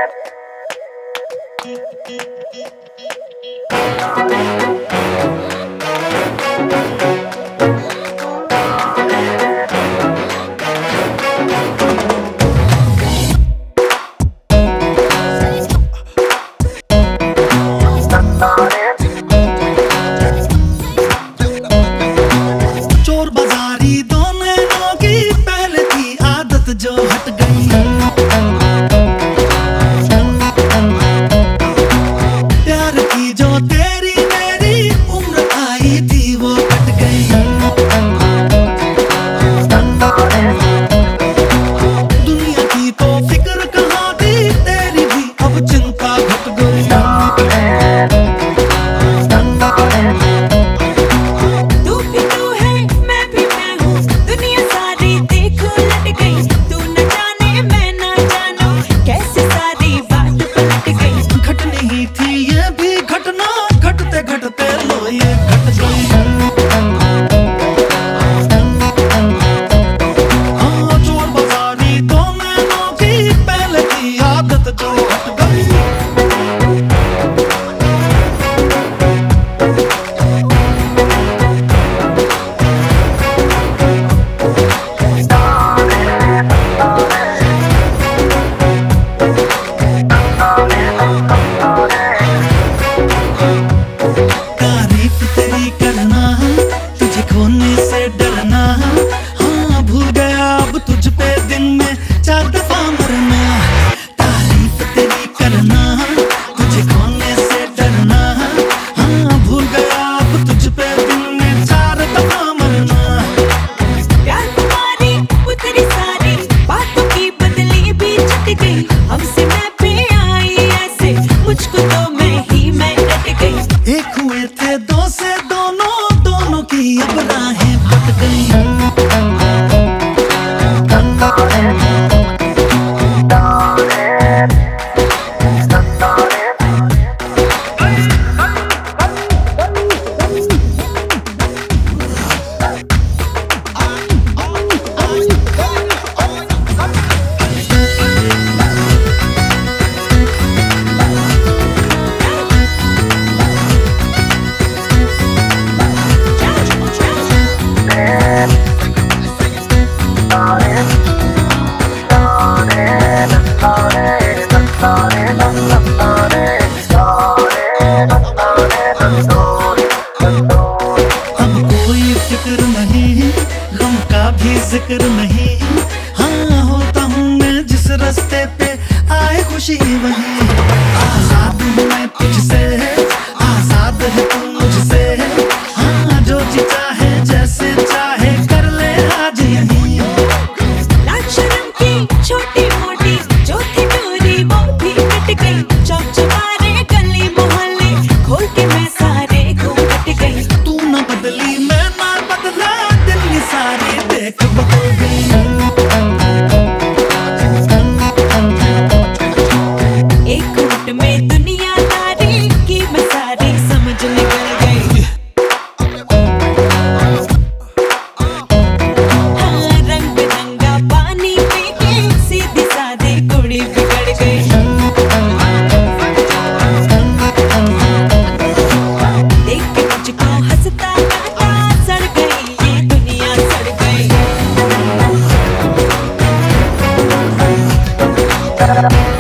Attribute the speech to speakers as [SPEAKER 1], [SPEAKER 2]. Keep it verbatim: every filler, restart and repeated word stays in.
[SPEAKER 1] चोर बाजारी दोनों की पहले थी आदत जो हट गई। प्यार की जो तेरी मेरी उम्र आई थी वो कट गई। दुनिया की तो फिक्र कहाँ थी, तेरी भी अब चिंता घट गई। घटते लो ये घट गई। हाँ, चोर बाजारी तो मैनों की पहले की आदत जो हट गई। तारीफ तेरी करना, तुझे खोने से डरना। हाँ, भूल गया अब तुझ पे दिन में चार दफा मरना। तारीफ तेरी करना, तुझे खोने से डरना। हाँ, भूल गया अब तुझ पे दिन में चार दफा मरना।
[SPEAKER 2] प्यार तुम्हारी उतरी सारी बातों की बदली भी छट गई। हमसे मैं पे आई ऐसे मुझको तो मैं ही मैं डट गई।
[SPEAKER 1] एक हुए थे दो से दोनों, दोनों की अब राहें बट गई। अब कोई फिक्र नहीं, गम का भी जिक्र नहीं। हाँ, होता हूँ मैं जिस रास्ते पे आए खुशी वही। आजाद हूँ मैं तुझसे, आजाद है तू मुझसे। हाँ, जो जी चाहे जैसे चाहे कर ले आज यही।
[SPEAKER 2] लाज शर्म की छोटी मोटी जो थी दूरी वो भी कट गई। चौक चौबारे गली मोहल्ले खोल के मैं सारे घूम हट गई।
[SPEAKER 1] तू ना बदली मैं ना बदला, दिल की सारी देख बदल गई।
[SPEAKER 2] एक घूंट में दुनियादारी की मैं सारी समझ निकल गई। हाँ, रंग बिरंगा पानी पी के सीधी सादी कुड़ी बिगड़ गई। देख के मुझको हंसता गाता सड़ गई ये दुनिया सड़ गई।